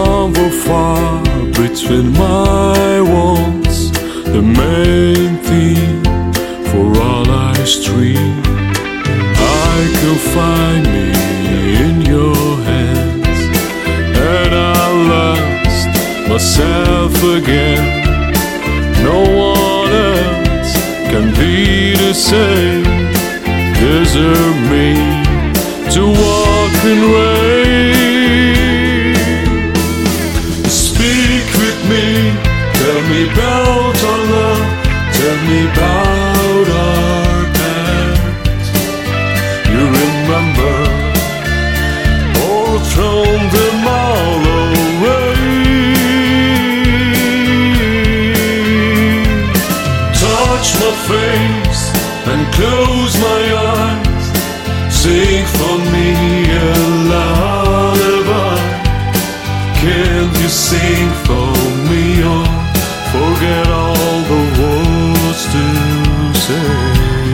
love or far between my walls, the main theme for all life's dream. I can find me in your hands, and I lost myself again. No one else can be the same. Desert me to walk in rain. Speak with me, tell me about our love, tell me about our past. You remember, or thrown them all away. Touch my face and close my eyes, sing for me a lullaby. Can't you sing for me or forget all the words to say?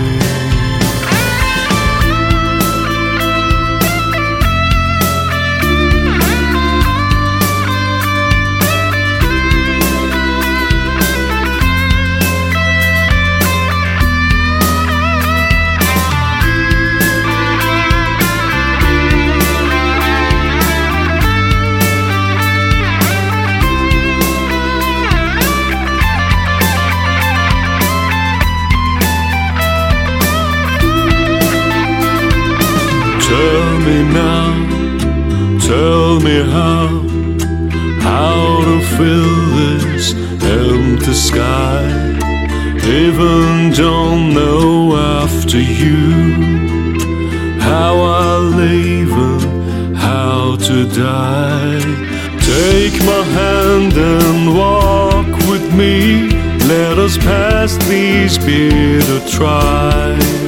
Tell me now, tell me how to fill this empty sky. Even don't know after you how I'll live and how to die. Take my hand and walk with me. Let us pass these bitter trials.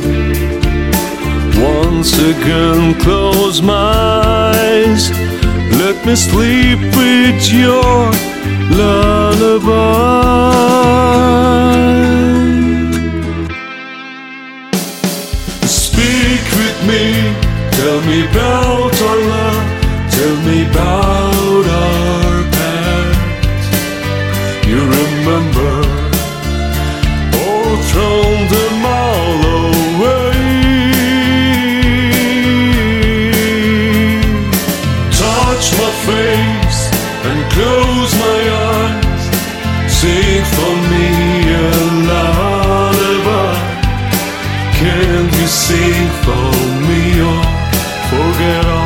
Once again close my eyes, let me sleep with your lullaby. Speak with me, tell me about our love, tell me about our past. You remember, or thrown them all away. Touch my face and close my eyes, sing for me a lullaby. Can't you sing for me or forget all